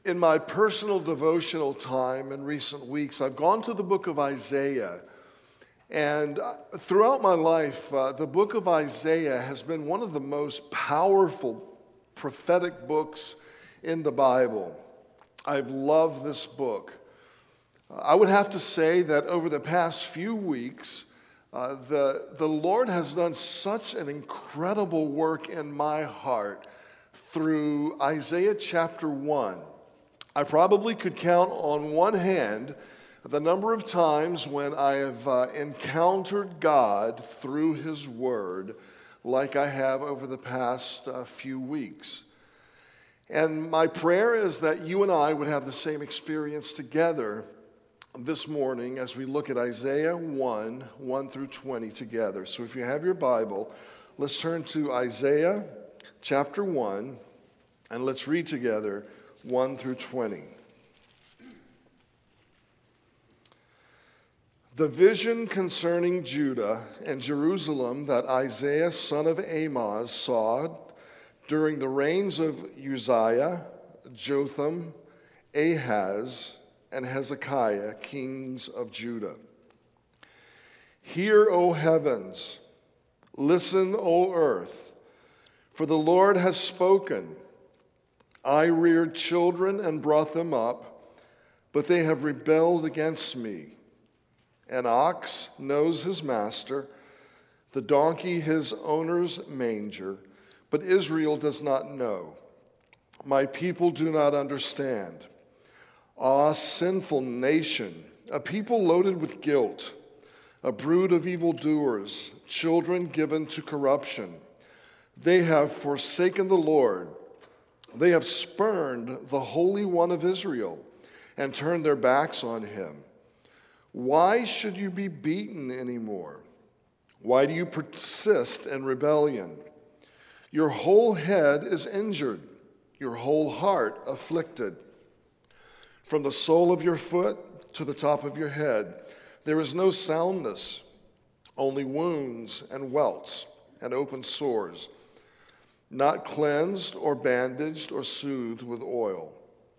In my personal devotional time in recent weeks, I've gone to the book of Isaiah. And throughout my life, the book of Isaiah has been one of the most powerful prophetic books in the Bible. I've loved this book. I would have to say that over the past few weeks, the Lord has done such an incredible work in my heart through Isaiah chapter 1. I probably could count on one hand the number of times when I have encountered God through His Word like I have over the past few weeks. And my prayer is that you and I would have the same experience together this morning as we look at Isaiah 1 through 20 together. So if you have your Bible, let's turn to Isaiah chapter 1 and let's read together 1 through 20. The vision concerning Judah and Jerusalem that Isaiah son of Amoz saw during the reigns of Uzziah, Jotham, Ahaz, and Hezekiah, kings of Judah. Hear, O heavens, listen, O earth, for the Lord has spoken. I reared children and brought them up, but they have rebelled against me. An ox knows his master, the donkey his owner's manger, but Israel does not know. My people do not understand. Ah, sinful nation, a people loaded with guilt, a brood of evildoers, children given to corruption. They have forsaken the Lord. They have spurned the Holy One of Israel and turned their backs on him. Why should you be beaten anymore? Why do you persist in rebellion? Your whole head is injured, your whole heart afflicted. From the sole of your foot to the top of your head, there is no soundness, only wounds and welts and open sores, not cleansed or bandaged or soothed with oil.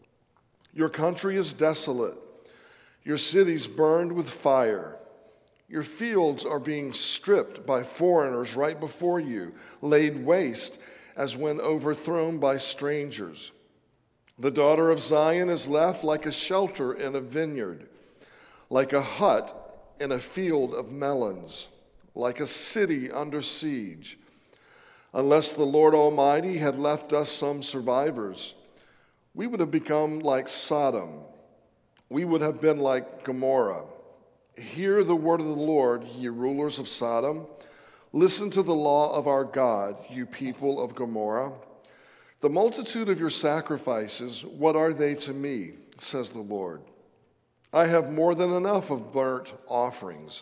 Your country is desolate, your cities burned with fire. Your fields are being stripped by foreigners right before you, laid waste as when overthrown by strangers. The daughter of Zion is left like a shelter in a vineyard, like a hut in a field of melons, like a city under siege. Unless the Lord Almighty had left us some survivors, we would have become like Sodom. We would have been like Gomorrah. Hear the word of the Lord, ye rulers of Sodom. Listen to the law of our God, you people of Gomorrah. The multitude of your sacrifices, what are they to me, says the Lord? I have more than enough of burnt offerings,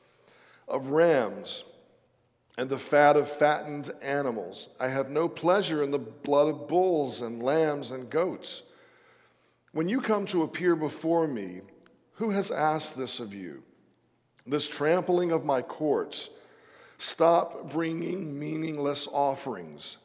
of rams, and the fat of fattened animals. I have no pleasure in the blood of bulls and lambs and goats. When you come to appear before me, who has asked this of you? This trampling of my courts. Stop bringing meaningless offerings.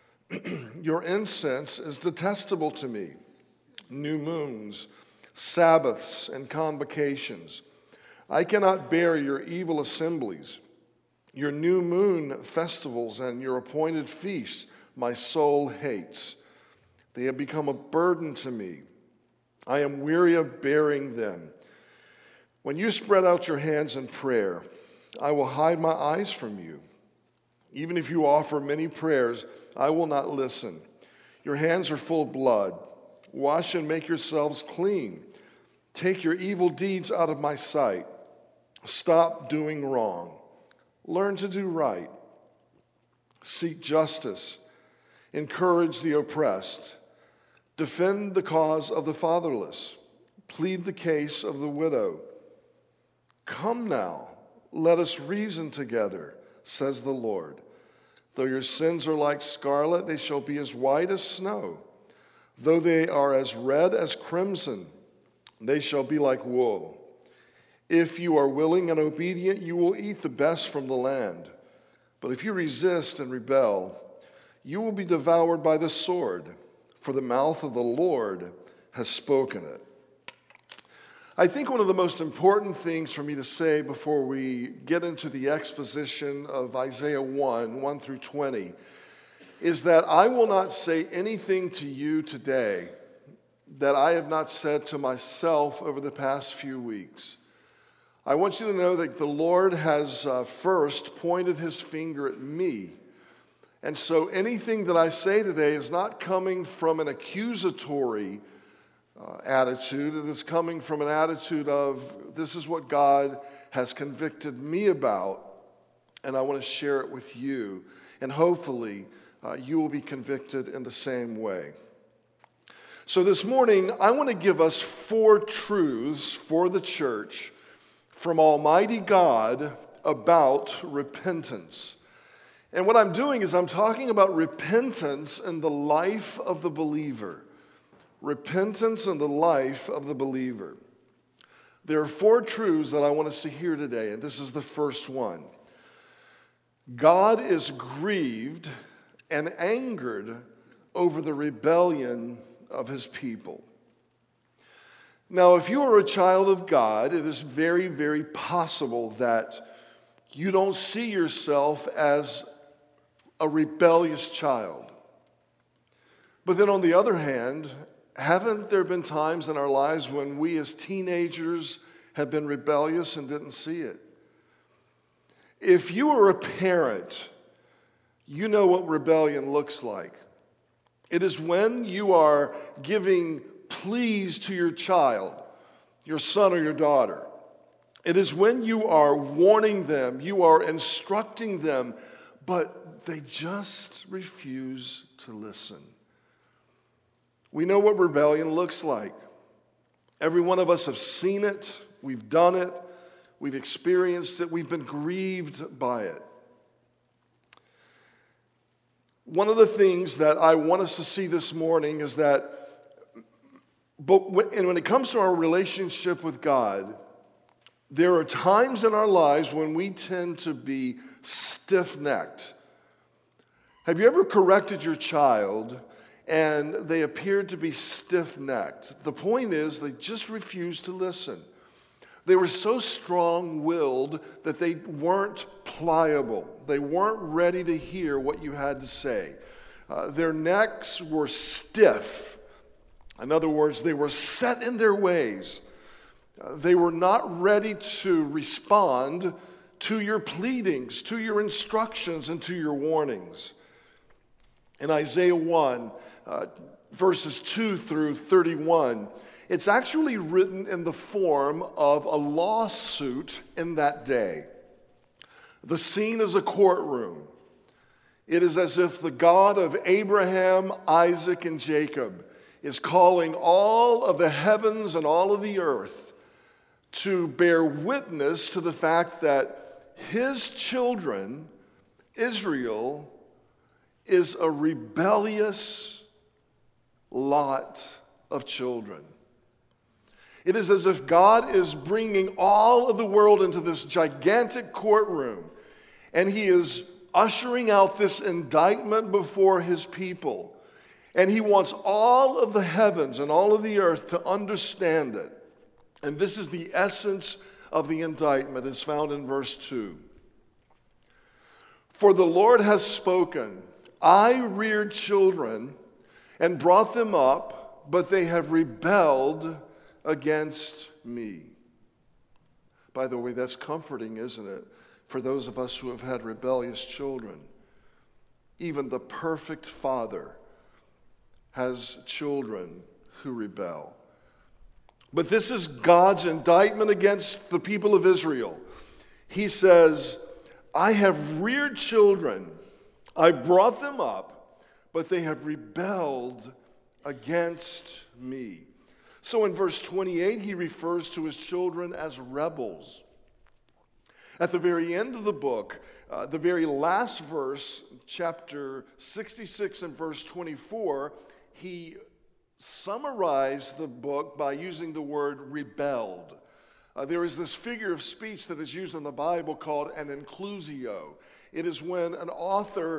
Your incense is detestable to me. New moons, Sabbaths, and convocations. I cannot bear your evil assemblies. Your new moon festivals and your appointed feasts my soul hates. They have become a burden to me. I am weary of bearing them. When you spread out your hands in prayer, I will hide my eyes from you. Even if you offer many prayers, I will not listen. Your hands are full of blood. Wash and make yourselves clean. Take your evil deeds out of my sight. Stop doing wrong. Learn to do right. Seek justice. Encourage the oppressed. Defend the cause of the fatherless. Plead the case of the widow. Come now, let us reason together, says the Lord. Though your sins are like scarlet, they shall be as white as snow. Though they are as red as crimson, they shall be like wool. If you are willing and obedient, you will eat the best from the land. But if you resist and rebel, you will be devoured by the sword, for the mouth of the Lord has spoken it. I think one of the most important things for me to say before we get into the exposition of Isaiah 1 through 20, is that I will not say anything to you today that I have not said to myself over the past few weeks. I want you to know that the Lord has first pointed his finger at me. And so anything that I say today is not coming from an accusatory attitude. It is coming from an attitude of, this is what God has convicted me about, and I want to share it with you. And hopefully, you will be convicted in the same way. So this morning, I want to give us 4 truths for the church from Almighty God about repentance. And what I'm doing is I'm talking about repentance in the life of the believer. Repentance in the life of the believer. There are 4 truths that I want us to hear today, and this is the first one. God is grieved and angered over the rebellion of his people. Now, if you are a child of God, it is very, very possible that you don't see yourself as a rebellious child. But then on the other hand, haven't there been times in our lives when we as teenagers have been rebellious and didn't see it? If you are a parent, you know what rebellion looks like. It is when you are giving pleas to your child, your son or your daughter. It is when you are warning them, you are instructing them, but they just refuse to listen. We know what rebellion looks like. Every one of us have seen it, we've done it, we've experienced it, we've been grieved by it. One of the things that I want us to see this morning is that when it comes to our relationship with God, there are times in our lives when we tend to be stiff-necked. Have you ever corrected your child and they appeared to be stiff-necked? The point is, they just refused to listen. They were so strong-willed that they weren't pliable. They weren't ready to hear what you had to say. Their necks were stiff. In other words, they were set in their ways. They were not ready to respond to your pleadings, to your instructions, and to your warnings. In Isaiah 1, verses 2 through 31, it's actually written in the form of a lawsuit in that day. The scene is a courtroom. It is as if the God of Abraham, Isaac, and Jacob is calling all of the heavens and all of the earth to bear witness to the fact that his children, Israel, is a rebellious lot of children. It is as if God is bringing all of the world into this gigantic courtroom, and he is ushering out this indictment before his people. And he wants all of the heavens and all of the earth to understand it. And this is the essence of the indictment. It's found in verse 2. For the Lord has spoken, I reared children and brought them up, but they have rebelled against me. By the way, that's comforting, isn't it, for those of us who have had rebellious children. Even the perfect father has children who rebel. But this is God's indictment against the people of Israel. He says, I have reared children, I brought them up, but they have rebelled against me. So in verse 28, he refers to his children as rebels. At the very end of the book, the very last verse, chapter 66 and verse 24, he summarized the book by using the word rebelled. There is this figure of speech that is used in the Bible called an inclusio. It is when an author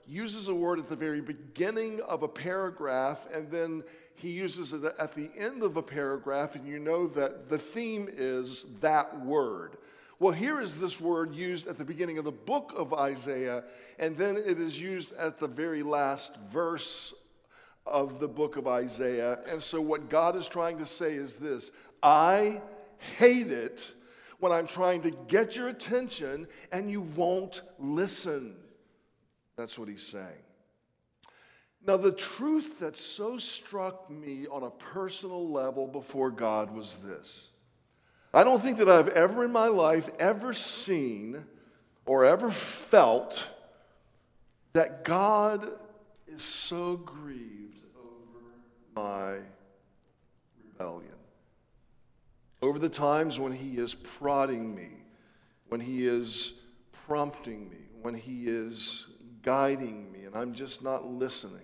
uses a word at the very beginning of a paragraph, and then he uses it at the end of a paragraph, and you know that the theme is that word. Well, here is this word used at the beginning of the book of Isaiah, and then it is used at the very last verse of the book of Isaiah. And so what God is trying to say is this: I hate it when I'm trying to get your attention and you won't listen. That's what he's saying. Now, the truth that so struck me on a personal level before God was this. I don't think that I've ever in my life ever seen or ever felt that God is so grieved over my rebellion. Over the times when he is prodding me, when he is prompting me, when he is guiding me, and I'm just not listening.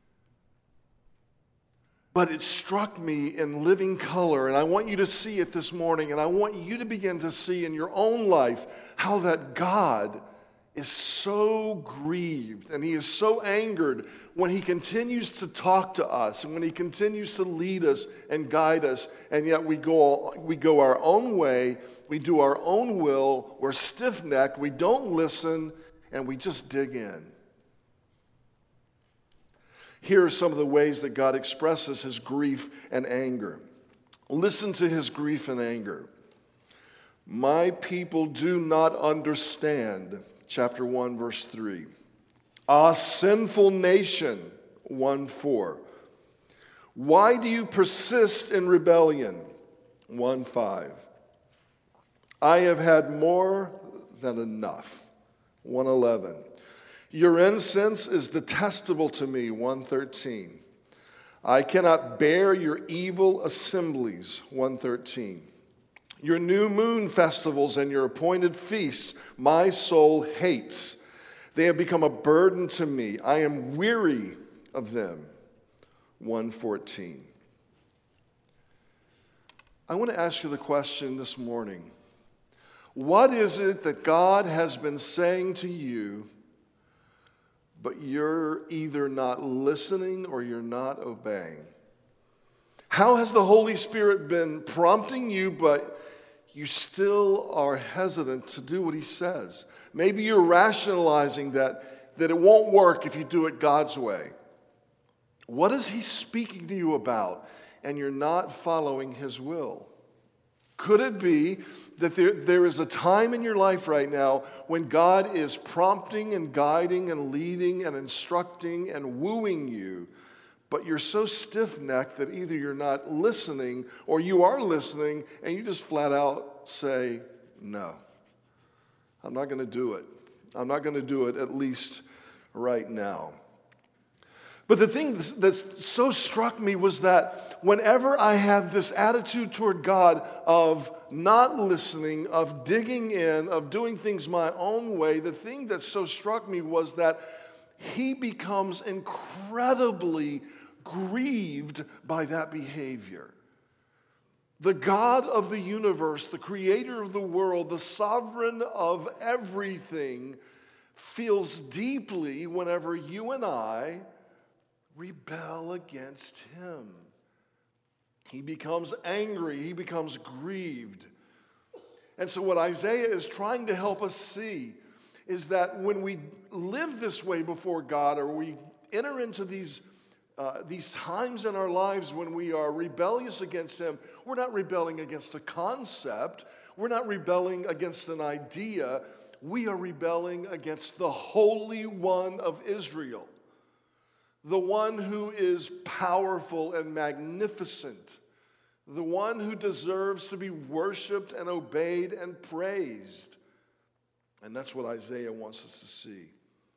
But it struck me in living color, and I want you to see it this morning, and I want you to begin to see in your own life how that God is so grieved and he is so angered when he continues to talk to us and when he continues to lead us and guide us, and yet we go our own way, we do our own will, we're stiff-necked, we don't listen, and we just dig in. Here are some of the ways that God expresses his grief and anger. Listen to his grief and anger. My people do not understand, chapter 1, verse 3. Ah, sinful nation, 1:4. Why do you persist in rebellion, 1:5. I have had more than enough, 1:11. Your incense is detestable to me, 1:13. I cannot bear your evil assemblies, 1:13. Your new moon festivals and your appointed feasts, my soul hates. They have become a burden to me. I am weary of them, 1:14. I want to ask you the question this morning. What is it that God has been saying to you, but you're either not listening or you're not obeying? How has the Holy Spirit been prompting you, but you still are hesitant to do what he says? Maybe you're rationalizing that it won't work if you do it God's way. What is he speaking to you about, and you're not following his will? Could it be that there is a time in your life right now when God is prompting and guiding and leading and instructing and wooing you, but you're so stiff-necked that either you're not listening or you are listening and you just flat out say, no, I'm not going to do it. I'm not going to do it, at least right now. But the thing that so struck me was that whenever I had this attitude toward God of not listening, of digging in, of doing things my own way, the thing that so struck me was that he becomes incredibly grieved by that behavior. The God of the universe, the creator of the world, the sovereign of everything, feels deeply whenever you and I rebel against him. He becomes angry. He becomes grieved. And so what Isaiah is trying to help us see is that when we live this way before God, or we enter into these times in our lives when we are rebellious against him, we're not rebelling against a concept. We're not rebelling against an idea. We are rebelling against the Holy One of Israel, the one who is powerful and magnificent, the one who deserves to be worshiped and obeyed and praised. And that's what Isaiah wants us to see.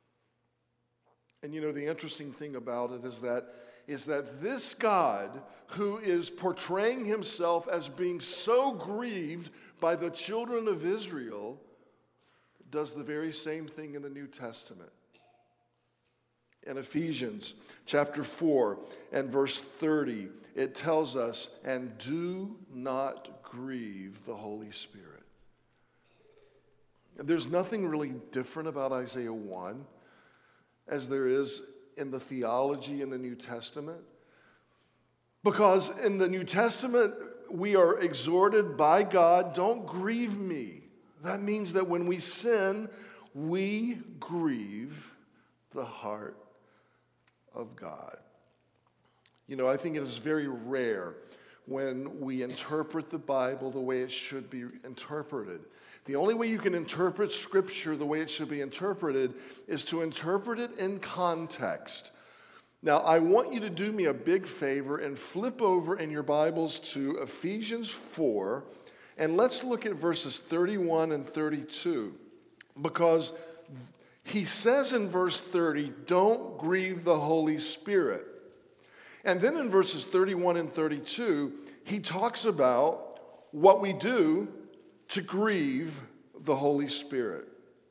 And you know, the interesting thing about it is that this God, who is portraying himself as being so grieved by the children of Israel, does the very same thing in the New Testament. In Ephesians chapter 4 and verse 30, it tells us, and do not grieve the Holy Spirit. There's nothing really different about Isaiah 1. as there is in the theology in the New Testament. Because in the New Testament, we are exhorted by God, don't grieve me. That means that when we sin, we grieve the heart of God. You know, I think it is very rare when we interpret the Bible the way it should be interpreted. The only way you can interpret Scripture the way it should be interpreted is to interpret it in context. Now, I want you to do me a big favor and flip over in your Bibles to Ephesians 4, and let's look at verses 31 and 32, because he says in verse 30, don't grieve the Holy Spirit. And then in verses 31 and 32, he talks about what we do to grieve the Holy Spirit.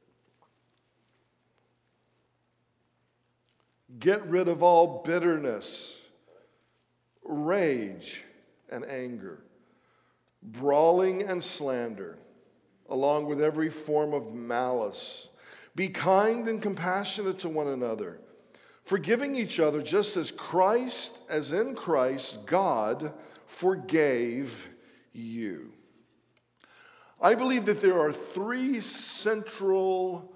Get rid of all bitterness, rage, and anger, brawling and slander, along with every form of malice. Be kind and compassionate to one another, forgiving each other just as in Christ, God forgave you. I believe that there are three central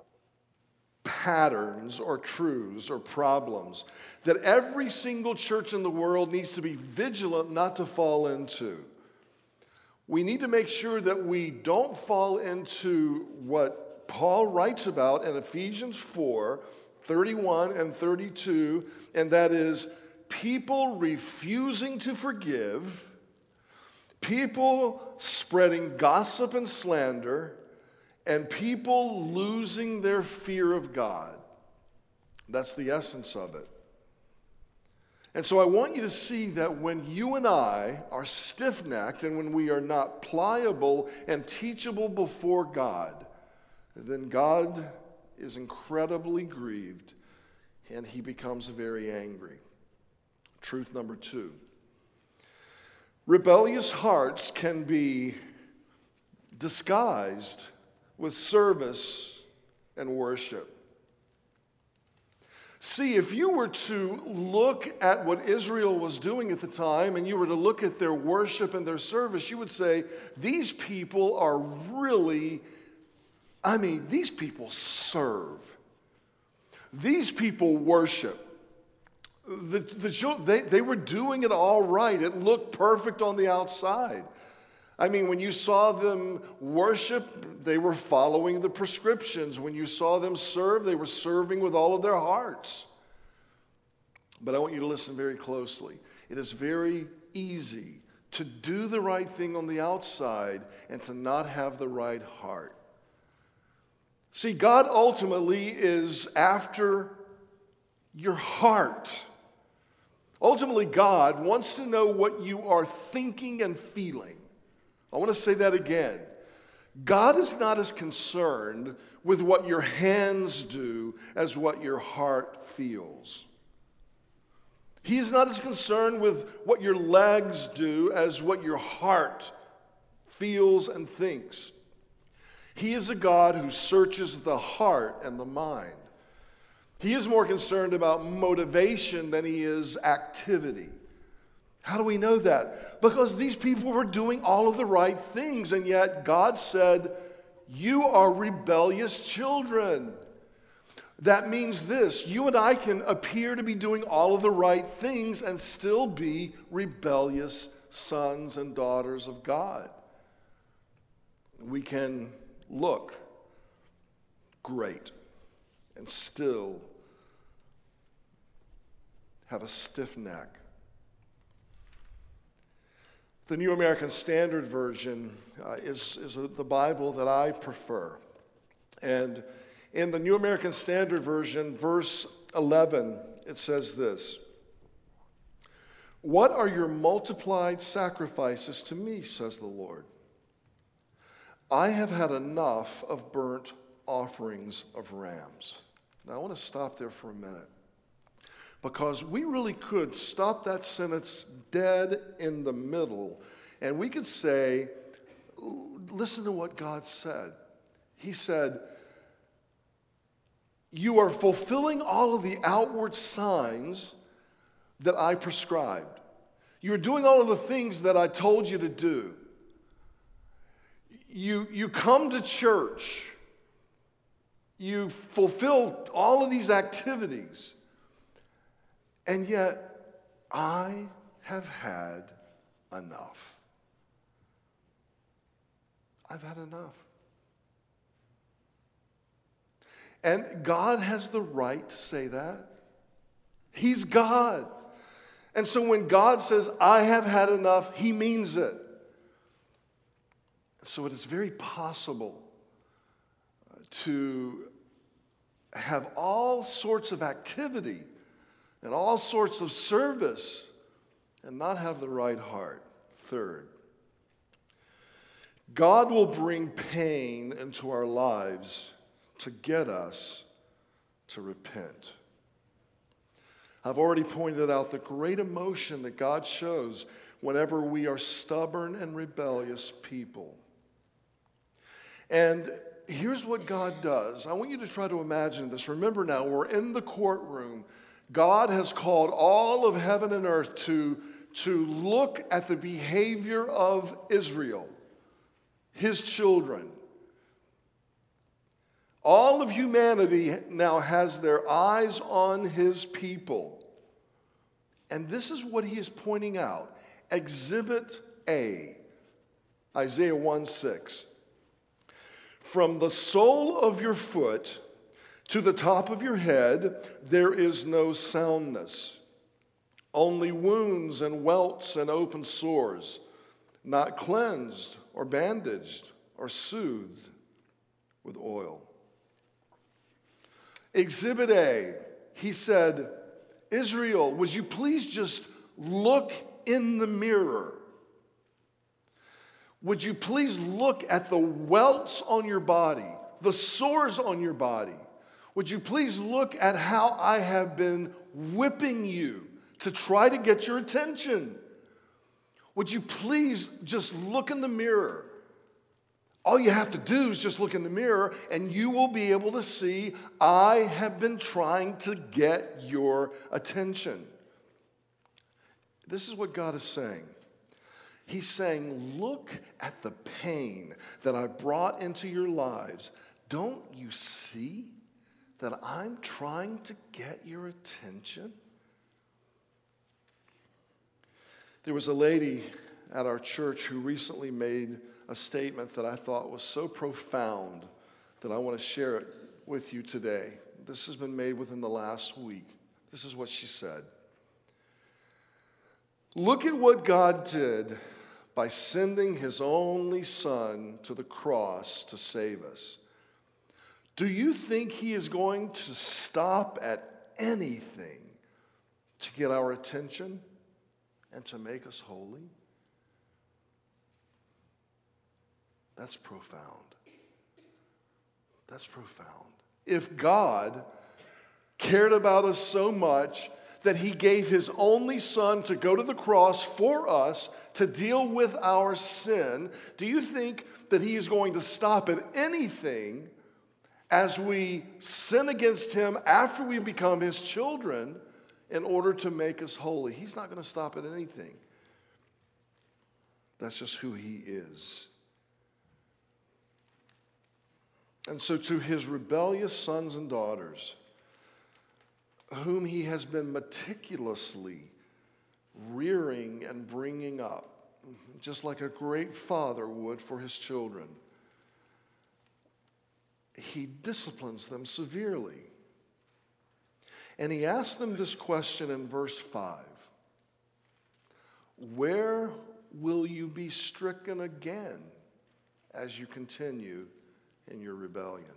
patterns or truths or problems that every single church in the world needs to be vigilant not to fall into. We need to make sure that we don't fall into what Paul writes about in Ephesians 4, 31 and 32, and that is people refusing to forgive, people spreading gossip and slander, and people losing their fear of God. That's the essence of it. And so I want you to see that when you and I are stiff-necked and when we are not pliable and teachable before God, then God is incredibly grieved and he becomes very angry. Truth number 2. Rebellious hearts can be disguised with service and worship. See, if you were to look at what Israel was doing at the time and you were to look at their worship and their service, you would say, these people are really, these people serve. These people worship. They were doing it all right. It looked perfect on the outside. When you saw them worship, they were following the prescriptions. When you saw them serve, they were serving with all of their hearts. But I want you to listen very closely. It is very easy to do the right thing on the outside and to not have the right heart. See, God ultimately is after your heart. Ultimately, God wants to know what you are thinking and feeling. I want to say that again. God is not as concerned with what your hands do as what your heart feels. He is not as concerned with what your legs do as what your heart feels and thinks. He is a God who searches the heart and the mind. He is more concerned about motivation than he is activity. How do we know that? Because these people were doing all of the right things, and yet God said, you are rebellious children. That means this: you and I can appear to be doing all of the right things and still be rebellious sons and daughters of God. We can look great and still have a stiff neck. The New American Standard Version is the Bible that I prefer. And in the New American Standard Version, verse 11, it says this: "What are your multiplied sacrifices to me, says the Lord? I have had enough of burnt offerings of rams." Now I want to stop there for a minute, because we really could stop that sentence dead in the middle, and we could say, listen to what God said. He said, you are fulfilling all of the outward signs that I prescribed. You're doing all of the things that I told you to do. You come to church. You fulfill all of these activities. And yet, I have had enough. I've had enough. And God has the right to say that. He's God. And so when God says, I have had enough, he means it. So it is very possible to have all sorts of activity and all sorts of service and not have the right heart. Third, God will bring pain into our lives to get us to repent. I've already pointed out the great emotion that God shows whenever we are stubborn and rebellious people. And here's what God does. I want you to try to imagine this. Remember now, we're in the courtroom. God has called all of heaven and earth to look at the behavior of Israel, his children. All of humanity now has their eyes on his people. And this is what he is pointing out. Exhibit A, Isaiah 1:6. From the sole of your foot to the top of your head, there is no soundness. Only wounds and welts and open sores, not cleansed or bandaged or soothed with oil. Exhibit A, he said, Israel, would you please just look in the mirror? Would you please look at the welts on your body, the sores on your body? Would you please look at how I have been whipping you to try to get your attention? Would you please just look in the mirror? All you have to do is just look in the mirror and you will be able to see I have been trying to get your attention. This is what God is saying. He's saying, look at the pain that I brought into your lives. Don't you see that I'm trying to get your attention? There was a lady at our church who recently made a statement that I thought was so profound that I want to share it with you today. This has been made within the last week. This is what she said. Look at what God did by sending his only son to the cross to save us. Do you think he is going to stop at anything to get our attention and to make us holy? That's profound. That's profound. If God cared about us so much that he gave his only son to go to the cross for us to deal with our sin, do you think that he is going to stop at anything as we sin against him after we become his children in order to make us holy? He's not going to stop at anything. That's just who he is. And so to his rebellious sons and daughters, whom he has been meticulously rearing and bringing up, just like a great father would for his children, he disciplines them severely. And he asks them this question in verse 5. Where will you be stricken again as you continue in your rebellion?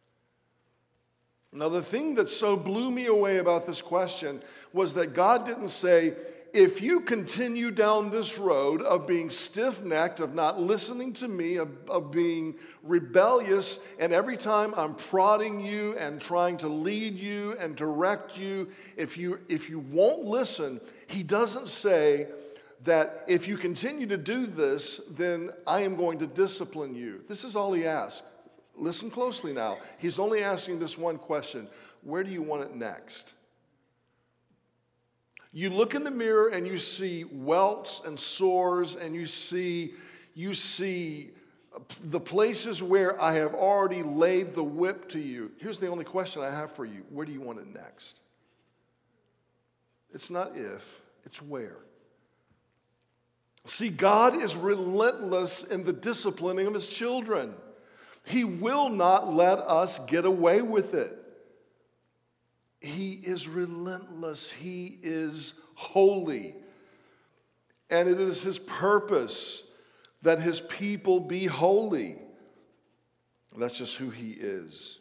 Now, the thing that so blew me away about this question was that God didn't say, if you continue down this road of being stiff-necked, of not listening to me, of being rebellious, and every time I'm prodding you and trying to lead you and direct you, if you won't listen, he doesn't say that if you continue to do this, then I am going to discipline you. This is all he asks. Listen closely now. He's only asking this one question. Where do you want it next? You look in the mirror and you see welts and sores, and you see the places where I have already laid the whip to you. Here's the only question I have for you. Where do you want it next? It's not if, it's where. See, God is relentless in the disciplining of his children. He will not let us get away with it. He is relentless. He is holy. And it is his purpose that his people be holy. That's just who he is.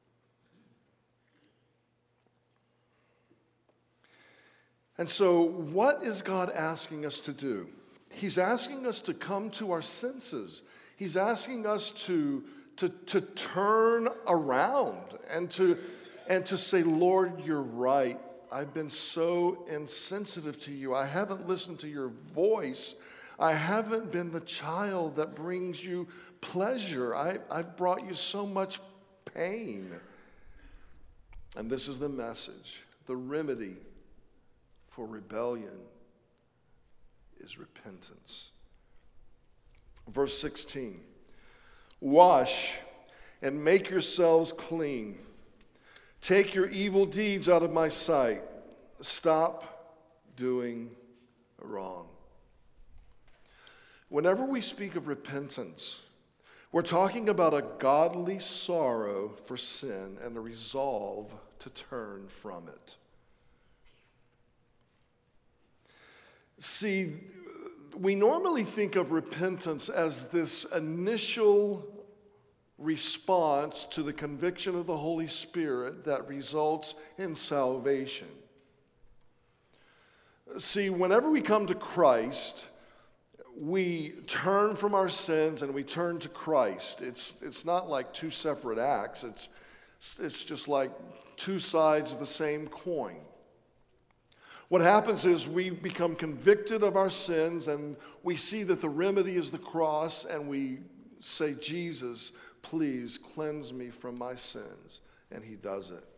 And so, what is God asking us to do? He's asking us to come to our senses. He's asking us to turn around and to say, Lord, you're right. I've been so insensitive to you. I haven't listened to your voice. I haven't been the child that brings you pleasure. I've brought you so much pain. And this is the message. The remedy for rebellion is repentance. Verse 16. Wash and make yourselves clean. Take your evil deeds out of my sight. Stop doing wrong. Whenever we speak of repentance, we're talking about a godly sorrow for sin and a resolve to turn from it. See, we normally think of repentance as this initial response to the conviction of the Holy Spirit that results in salvation. See, whenever we come to Christ, we turn from our sins and we turn to Christ. It's not like two separate acts. It's just like two sides of the same coin. What happens is we become convicted of our sins and we see that the remedy is the cross, and we say, Jesus, please cleanse me from my sins. And he does it.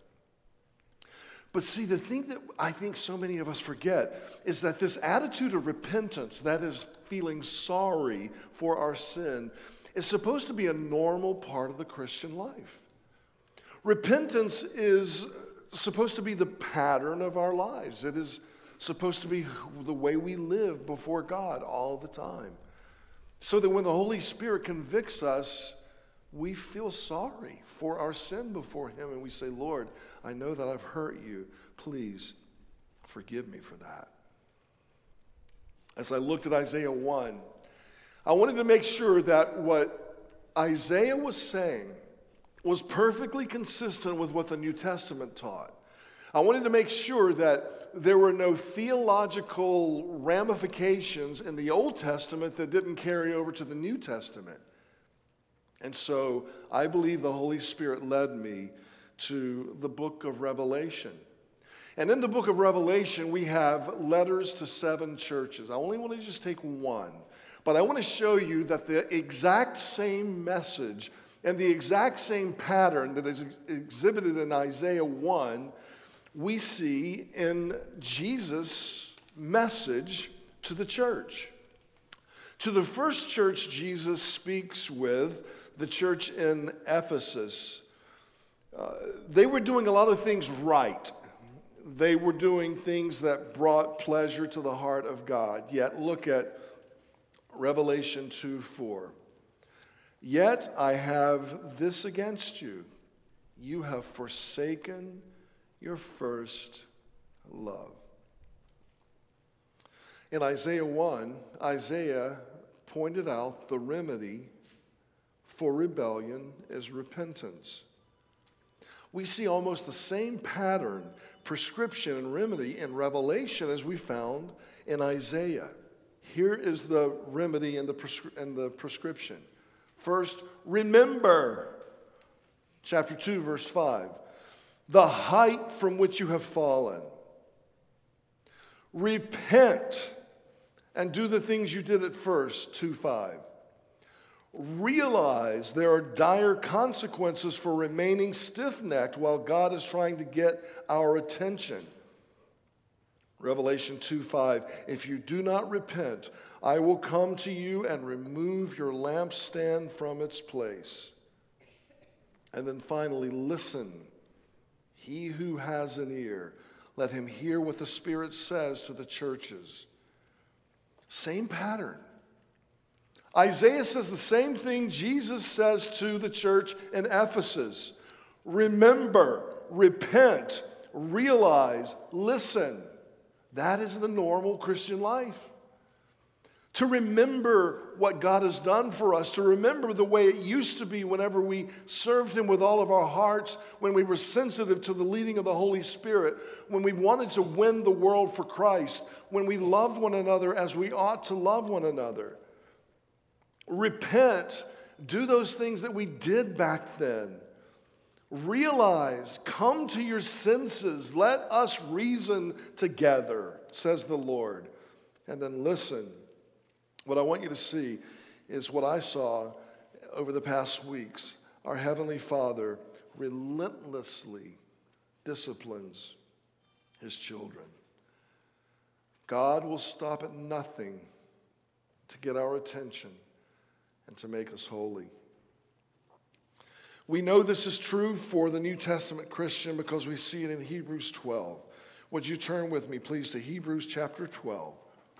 But see, the thing that I think so many of us forget is that this attitude of repentance, that is feeling sorry for our sin, is supposed to be a normal part of the Christian life. Repentance is supposed to be the pattern of our lives. It is supposed to be the way we live before God all the time. So that when the Holy Spirit convicts us, we feel sorry for our sin before him, and we say, Lord, I know that I've hurt you. Please forgive me for that. As I looked at Isaiah 1, I wanted to make sure that what Isaiah was saying was perfectly consistent with what the New Testament taught. I wanted to make sure that there were no theological ramifications in the Old Testament that didn't carry over to the New Testament. And so I believe the Holy Spirit led me to the book of Revelation. And in the book of Revelation, we have letters to 7 churches. I only want to just take one, but I want to show you that the exact same message and the exact same pattern that is exhibited in Isaiah 1, we see in Jesus' message to the church. To the first church Jesus speaks with, the church in Ephesus, they were doing a lot of things right. They were doing things that brought pleasure to the heart of God. Yet look at Revelation 2:4. Yet I have this against you. You have forsaken your first love. In Isaiah 1, Isaiah pointed out the remedy for rebellion is repentance. We see almost the same pattern, prescription, and remedy in Revelation as we found in Isaiah. Here is the remedy and the prescription. First, remember, chapter 2, verse 5, the height from which you have fallen. Repent and do the things you did at first, 2:5. Realize there are dire consequences for remaining stiff-necked while God is trying to get our attention. Revelation 2:5, if you do not repent, I will come to you and remove your lampstand from its place. And then finally, listen. He who has an ear, let him hear what the Spirit says to the churches. Same pattern. Isaiah says the same thing Jesus says to the church in Ephesus. Remember, repent, realize, listen. That is the normal Christian life. To remember what God has done for us, to remember the way it used to be whenever we served Him with all of our hearts, when we were sensitive to the leading of the Holy Spirit, when we wanted to win the world for Christ, when we loved one another as we ought to love one another. Repent, do those things that we did back then. Realize, come to your senses, let us reason together, says the Lord. And then listen. What I want you to see is what I saw over the past weeks. Our Heavenly Father relentlessly disciplines His children. God will stop at nothing to get our attention and to make us holy. We know this is true for the New Testament Christian because we see it in Hebrews 12. Would you turn with me, please, to Hebrews chapter 12.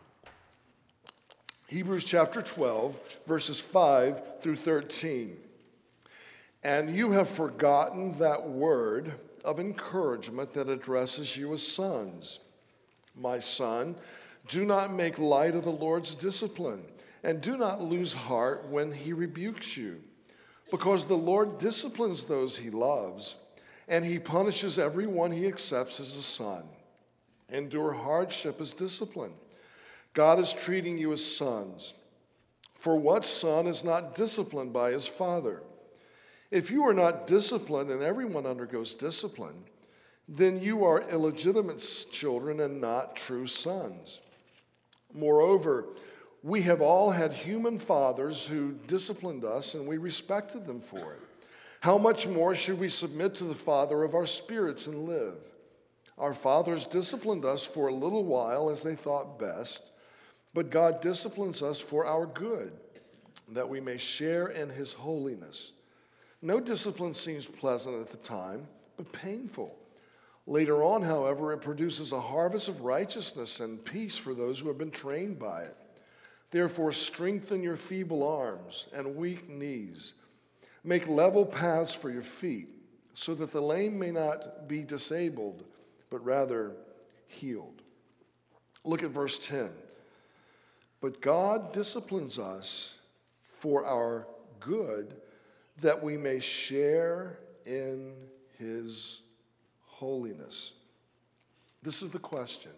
Hebrews chapter 12, verses 5 through 13. And you have forgotten that word of encouragement that addresses you as sons. My son, do not make light of the Lord's discipline, and do not lose heart when He rebukes you. Because the Lord disciplines those He loves, and He punishes everyone He accepts as a son. Endure hardship as discipline. God is treating you as sons. For what son is not disciplined by his father? If you are not disciplined, and everyone undergoes discipline, then you are illegitimate children and not true sons. Moreover, we have all had human fathers who disciplined us, and we respected them for it. How much more should we submit to the Father of our spirits and live? Our fathers disciplined us for a little while as they thought best, but God disciplines us for our good, that we may share in His holiness. No discipline seems pleasant at the time, but painful. Later on, however, it produces a harvest of righteousness and peace for those who have been trained by it. Therefore, strengthen your feeble arms and weak knees. Make level paths for your feet, so that the lame may not be disabled, but rather healed. Look at verse 10. But God disciplines us for our good, that we may share in His holiness. This is the question.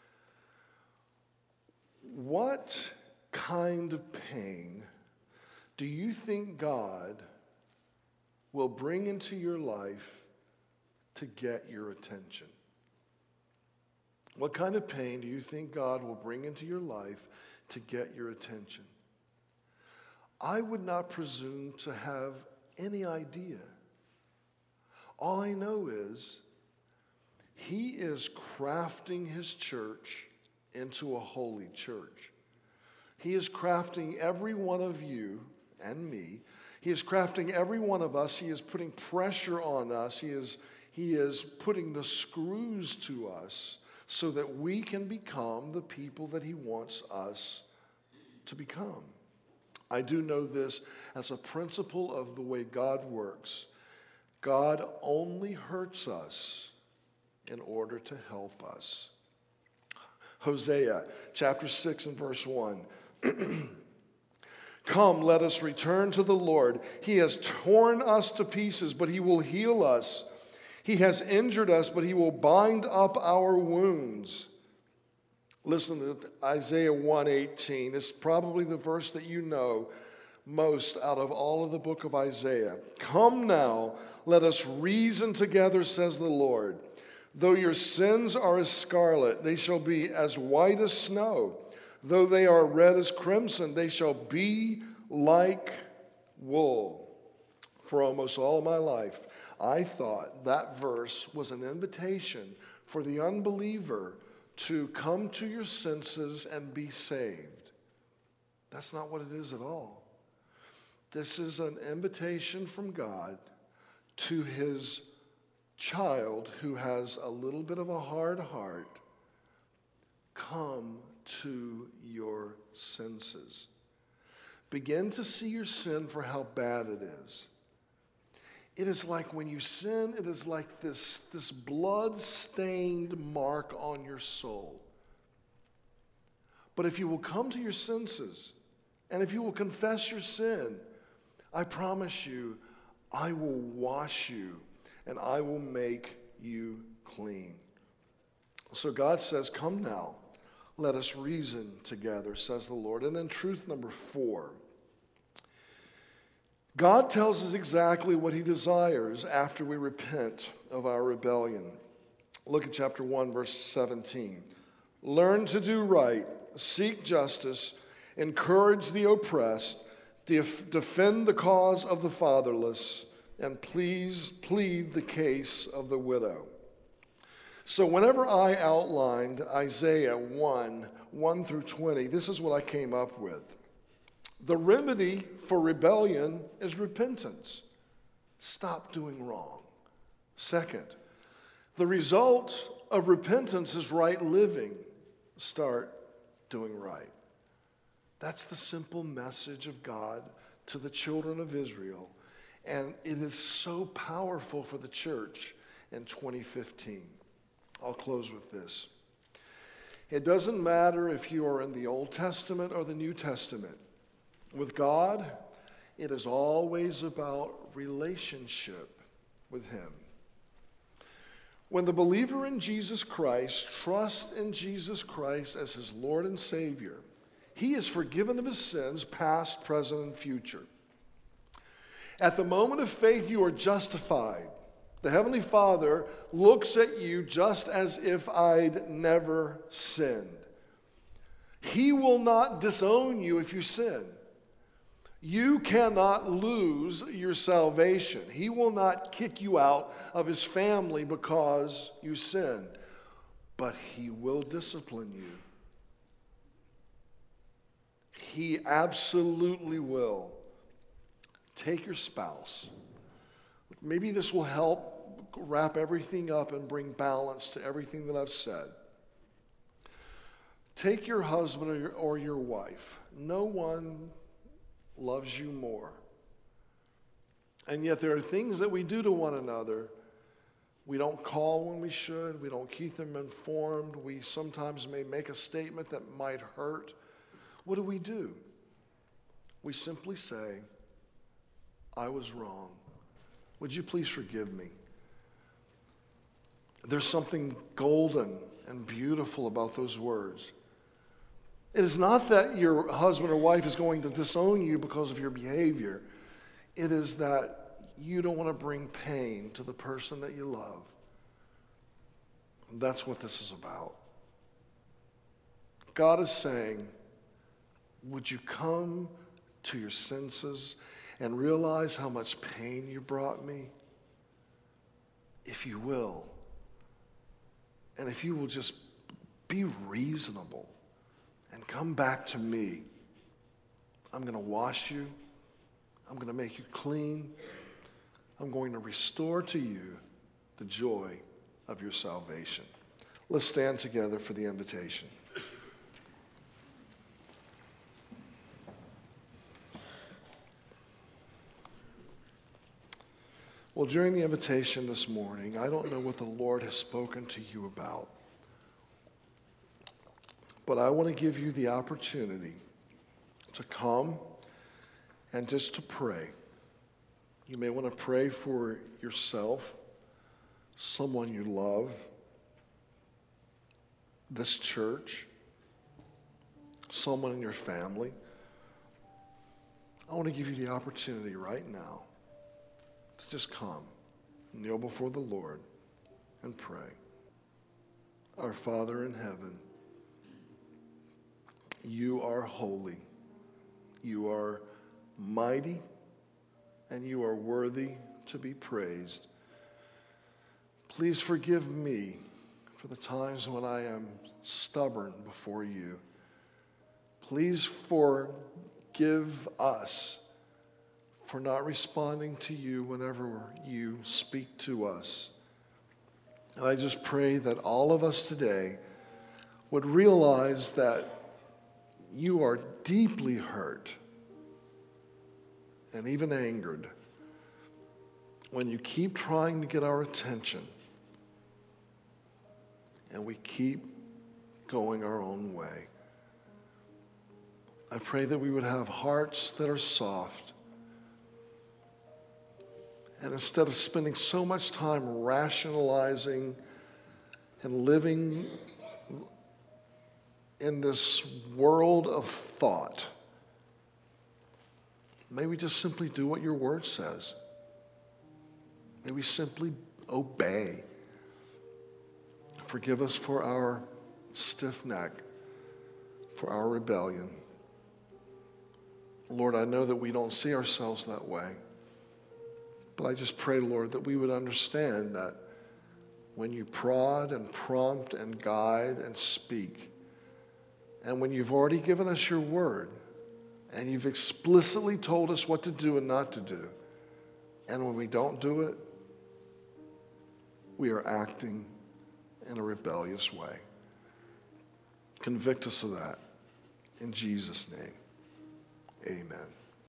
What kind of pain do you think God will bring into your life to get your attention? What kind of pain do you think God will bring into your life to get your attention? I would not presume to have any idea. All I know is He is crafting His church into a holy church. He is crafting every one of you and me. He is crafting every one of us. He is putting pressure on us. He is putting the screws to us so that we can become the people that He wants us to become. I do know this as a principle of the way God works. God only hurts us in order to help us. Hosea chapter 6 and verse 1. Come, let us return to the Lord. He has torn us to pieces, but He will heal us. He has injured us, but He will bind up our wounds. Listen to Isaiah 1:18. It's probably the verse that you know most out of all of the book of Isaiah. Come now, let us reason together, says the Lord. Though your sins are as scarlet, they shall be as white as snow. Though they are red as crimson, they shall be like wool. For almost all of my life, I thought that verse was an invitation for the unbeliever to come to your senses and be saved. That's not what it is at all. This is an invitation from God to his child who has a little bit of a hard heart. Come to your senses. Begin to see your sin for how bad it is. It is like when you sin, it is like this blood-stained mark on your soul. But if you will come to your senses, and if you will confess your sin, I promise you, I will wash you, and I will make you clean. So God says, come now, let us reason together, says the Lord. And then truth number 4. God tells us exactly what he desires after we repent of our rebellion. Look at chapter 1, verse 17. Learn to do right, seek justice, encourage the oppressed, defend the cause of the fatherless, and please plead the case of the widow. So whenever I outlined Isaiah 1 through 20, this is what I came up with. The remedy for rebellion is repentance. Stop doing wrong. Second, the result of repentance is right living. Start doing right. That's the simple message of God to the children of Israel. And it is so powerful for the church in 2015. I'll close with this. It doesn't matter if you are in the Old Testament or the New Testament. With God, it is always about relationship with him. When the believer in Jesus Christ trusts in Jesus Christ as his Lord and Savior, he is forgiven of his sins, past, present, and future. At the moment of faith, you are justified. The Heavenly Father looks at you just as if I'd never sinned. He will not disown you if you sin. You cannot lose your salvation. He will not kick you out of his family because you sin, but he will discipline you. He absolutely will. Take your spouse. Maybe this will help wrap everything up and bring balance to everything that I've said. Take your husband or your wife. No one loves you more. And yet there are things that we do to one another. We don't call when we should. We don't keep them informed. We sometimes may make a statement that might hurt. What do? We simply say, I was wrong. Would you please forgive me? There's something golden and beautiful about those words. It is not that your husband or wife is going to disown you because of your behavior. It is that you don't want to bring pain to the person that you love. That's what this is about. God is saying, would you come to your senses and realize how much pain you brought me? If you will, and if you will just be reasonable and come back to me, I'm going to wash you. I'm going to make you clean. I'm going to restore to you the joy of your salvation. Let's stand together for the invitation. Well, during the invitation this morning, I don't know what the Lord has spoken to you about, but I want to give you the opportunity to come and just to pray. You may want to pray for yourself, someone you love, this church, someone in your family. I want to give you the opportunity right now to just come, kneel before the Lord, and pray. Our Father in heaven, you are holy. You are mighty. and you are worthy to be praised. Please forgive me for the times when I am stubborn before you. Please forgive us for not responding to you whenever you speak to us. And I just pray that all of us today would realize that you are deeply hurt and even angered when you keep trying to get our attention and we keep going our own way. I pray that we would have hearts that are soft. And instead of spending so much time rationalizing and living in this world of thought, may we just simply do what your word says. May we simply obey. Forgive us for our stiff neck, for our rebellion. Lord, I know that we don't see ourselves that way. But I just pray, Lord, that we would understand that when you prod and prompt and guide and speak, and when you've already given us your word, and you've explicitly told us what to do and not to do, and when we don't do it, we are acting in a rebellious way. Convict us of that. In Jesus' name, amen.